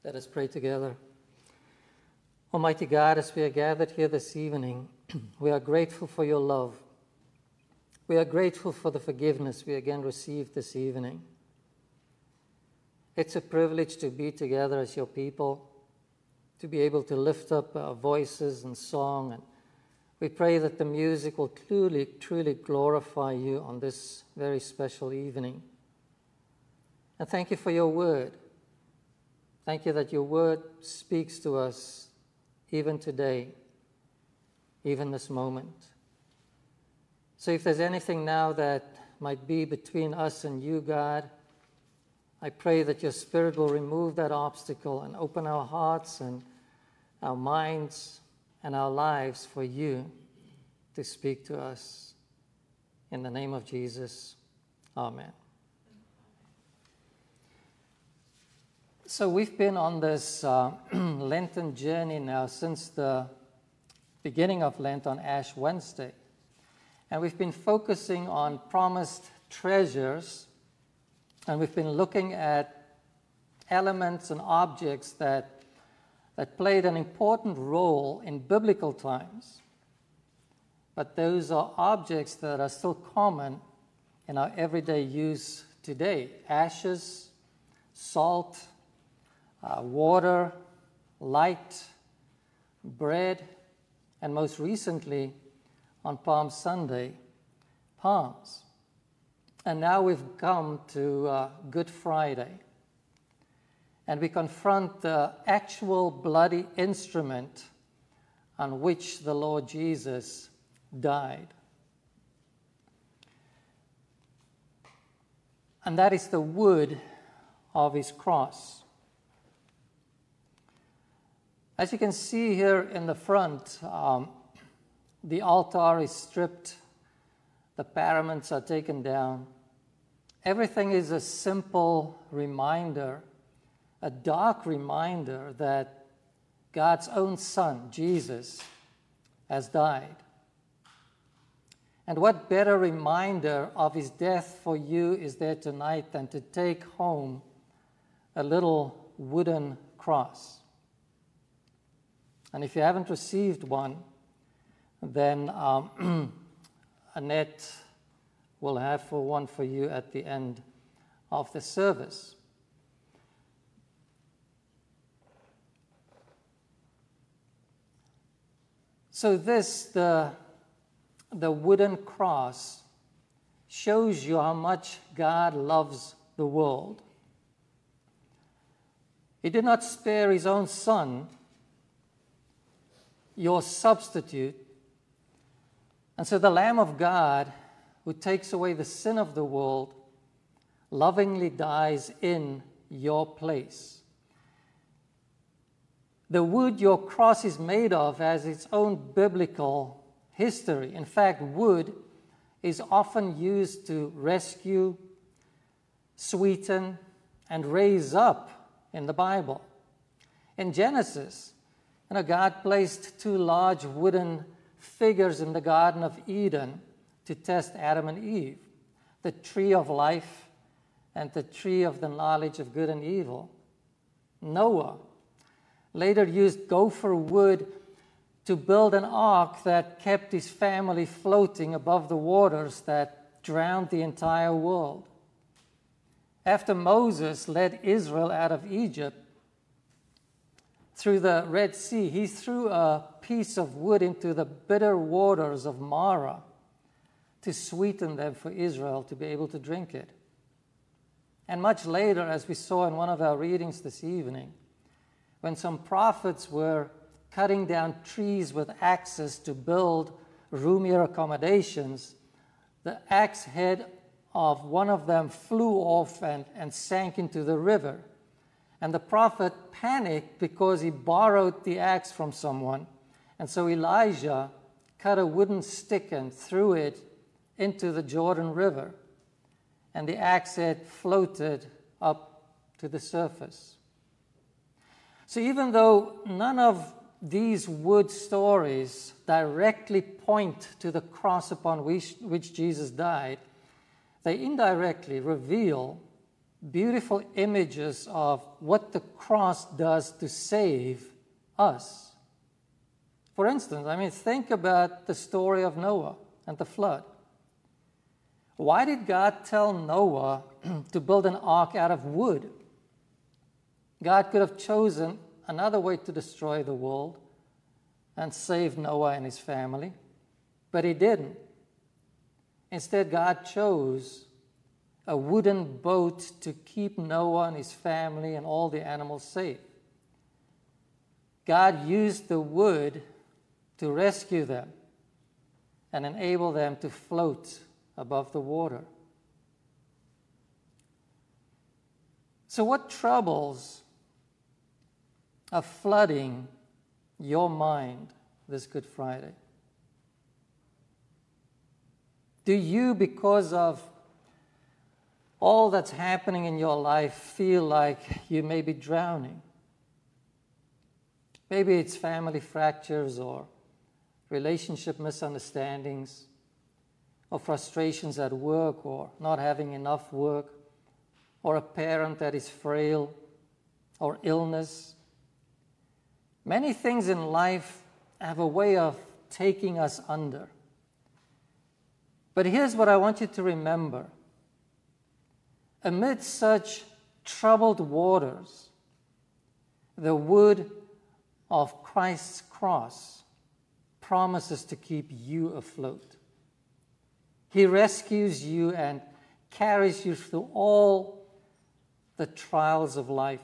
Let us pray together. Almighty God, as we are gathered here this evening, we are grateful for your love. We are grateful for the forgiveness we again received this evening. It's a privilege to be together as your people, to be able to lift up our voices in song, and we pray that the music will truly glorify you on this very special evening. And thank you for your word. Thank you that your word speaks to us even today, even this moment. So if there's anything now that might be between us and you, God, I pray that your Spirit will remove that obstacle and open our hearts and our minds and our lives for you to speak to us. In the name of Jesus, amen. So we've been on this Lenten journey now since the beginning of Lent on Ash Wednesday. And we've been focusing on promised treasures, and we've been looking at elements and objects that played an important role in biblical times. But those are objects that are still common in our everyday use today. Ashes, salt, water, light, bread, and most recently, on Palm Sunday, palms. And now we've come to Good Friday, and we confront the actual bloody instrument on which the Lord Jesus died. And that is the wood of his cross. As you can see here in the front, the altar is stripped, the paraments are taken down. Everything is a simple reminder, a dark reminder that God's own Son, Jesus, has died. And what better reminder of his death for you is there tonight than to take home a little wooden cross? And if you haven't received one, then Annette will have one for you at the end of the service. So the wooden cross shows you how much God loves the world. He did not spare his own Son, your substitute. And so the Lamb of God, who takes away the sin of the world, lovingly dies in your place. The wood your cross is made of has its own biblical history. In fact, wood is often used to rescue, sweeten, and raise up in the Bible. In Genesis, God placed two large wooden figures in the Garden of Eden to test Adam and Eve, the tree of life and the tree of the knowledge of good and evil. Noah later used gopher wood to build an ark that kept his family floating above the waters that drowned the entire world. After Moses led Israel out of Egypt through the Red Sea, he threw a piece of wood into the bitter waters of Marah to sweeten them for Israel to be able to drink it. And much later, as we saw in one of our readings this evening, when some prophets were cutting down trees with axes to build roomier accommodations, the axe head of one of them flew off and sank into the river. And the prophet panicked because he borrowed the axe from someone. And so Elijah cut a wooden stick and threw it into the Jordan River. And the axe head floated up to the surface. So even though none of these wood stories directly point to the cross upon which Jesus died, they indirectly reveal beautiful images of what the cross does to save us. For instance, think about the story of Noah and the flood. Why did God tell Noah to build an ark out of wood? God could have chosen another way to destroy the world and save Noah and his family, but he didn't. Instead, God chose a wooden boat to keep Noah and his family and all the animals safe. God used the wood to rescue them and enable them to float above the water. So what troubles are flooding your mind this Good Friday? Do you, because of all that's happening in your life, feel like you may be drowning? Maybe it's family fractures or relationship misunderstandings or frustrations at work or not having enough work or a parent that is frail or illness. Many things in life have a way of taking us under. But here's what I want you to remember. Amid such troubled waters, the wood of Christ's cross promises to keep you afloat. He rescues you and carries you through all the trials of life.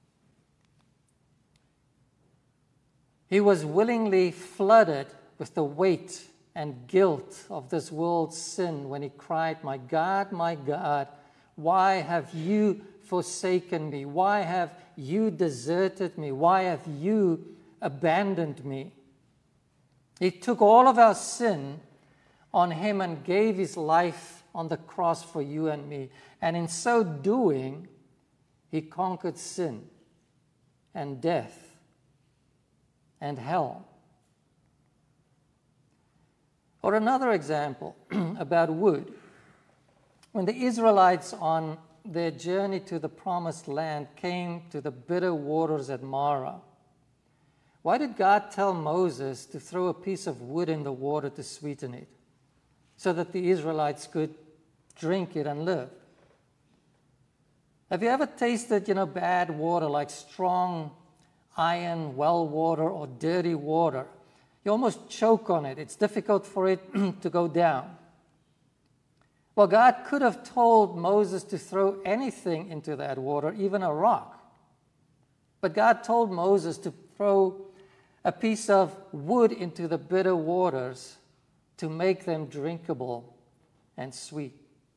He was willingly flooded with the weight and guilt of this world's sin when he cried, my God, why have you forsaken me? Why have you deserted me? Why have you abandoned me?" He took all of our sin on him and gave his life on the cross for you and me. And in so doing, he conquered sin and death and hell. Or another example about wood. When the Israelites on their journey to the promised land came to the bitter waters at Marah, why did God tell Moses to throw a piece of wood in the water to sweeten it, so that the Israelites could drink it and live? Have you ever tasted, bad water, like strong iron well water or dirty water? You almost choke on it. It's difficult for it to go down. Well, God could have told Moses to throw anything into that water, even a rock. But God told Moses to throw a piece of wood into the bitter waters to make them drinkable and sweet.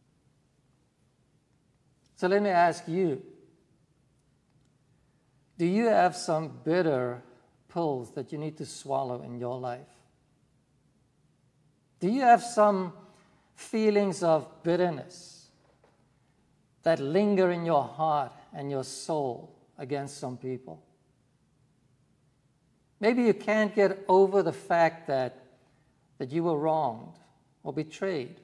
So let me ask you, do you have some bitter pills that you need to swallow in your life? Do you have some feelings of bitterness that linger in your heart and your soul against some people? Maybe you can't get over the fact that you were wronged or betrayed.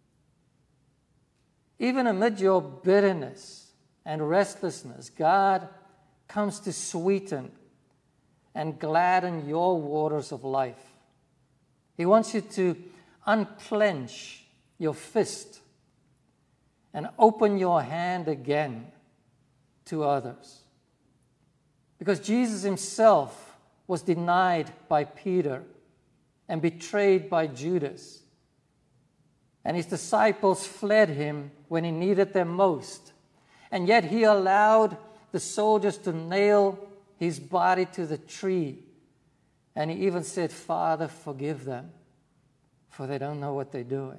Even amid your bitterness and restlessness, God comes to sweeten and gladden your waters of life. He wants you to unclench your fist and open your hand again to others. Because Jesus himself was denied by Peter and betrayed by Judas. And his disciples fled him when he needed them most. And yet he allowed the soldiers to nail his body to the tree. And he even said, "Father, forgive them, for they don't know what they're doing."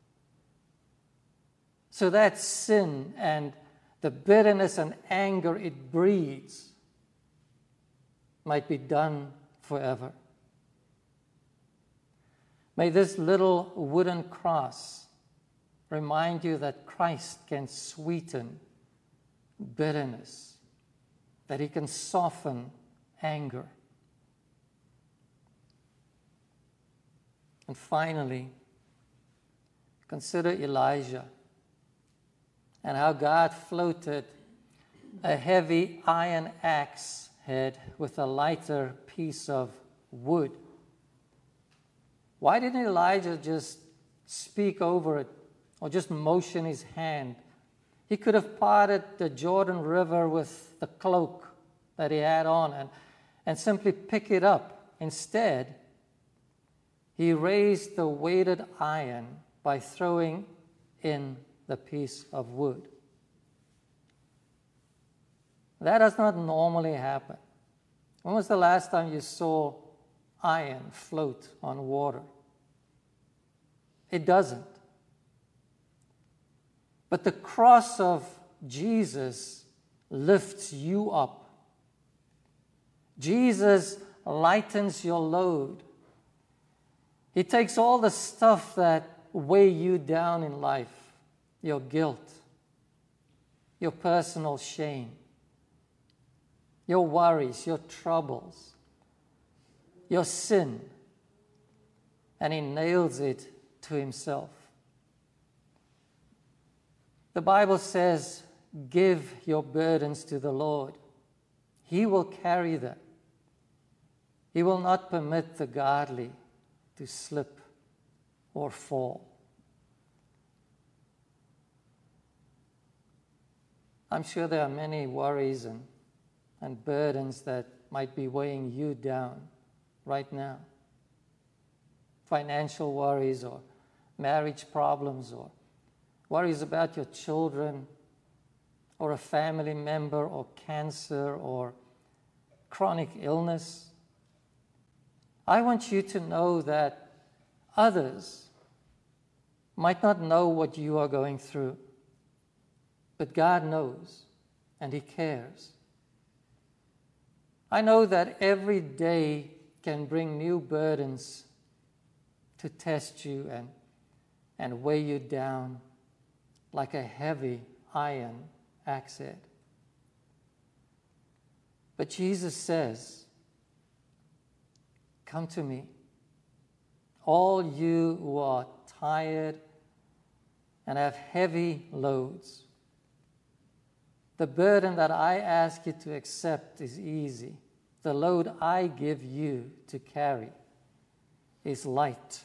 So that sin and the bitterness and anger it breeds might be done forever. May this little wooden cross remind you that Christ can sweeten bitterness, that he can soften anger. And finally, consider Elijah. and how God floated a heavy iron axe head with a lighter piece of wood. Why didn't Elijah just speak over it or just motion his hand? He could have parted the Jordan River with the cloak that he had on and simply pick it up. Instead, he raised the weighted iron by throwing in the piece of wood. That does not normally happen. When was the last time you saw iron float on water? It doesn't. But the cross of Jesus lifts you up. Jesus lightens your load. He takes all the stuff that weigh you down in life, your guilt, your personal shame, your worries, your troubles, your sin, and he nails it to himself. The Bible says, give your burdens to the Lord. He will carry them. He will not permit the godly to slip or fall. I'm sure there are many worries and burdens that might be weighing you down right now. Financial worries or marriage problems or worries about your children or a family member or cancer or chronic illness. I want you to know that others might not know what you are going through, but God knows and He cares. I know that every day can bring new burdens to test you and weigh you down like a heavy iron axe head. But Jesus says, come to me, all you who are tired and have heavy loads. The burden that I ask you to accept is easy. The load I give you to carry is light.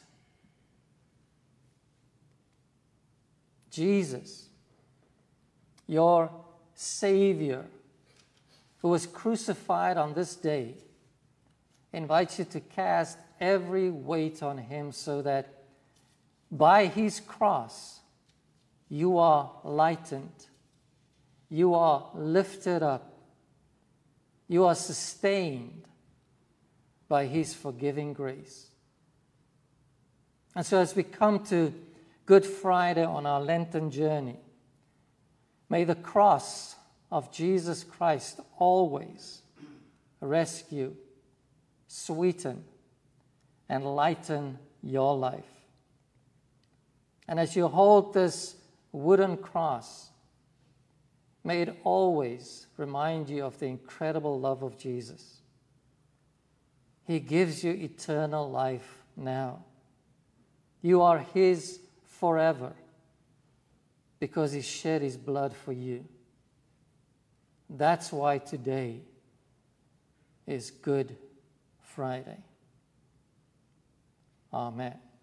Jesus, your Savior, who was crucified on this day, invites you to cast every weight on Him so that by His cross you are lightened, you are lifted up, you are sustained by His forgiving grace. And so as we come to Good Friday on our Lenten journey, may the cross of Jesus Christ always rescue, sweeten, and lighten your life. And as you hold this wooden cross, may it always remind you of the incredible love of Jesus. He gives you eternal life now. You are His forever because He shed His blood for you. That's why today is Good Friday. Amen.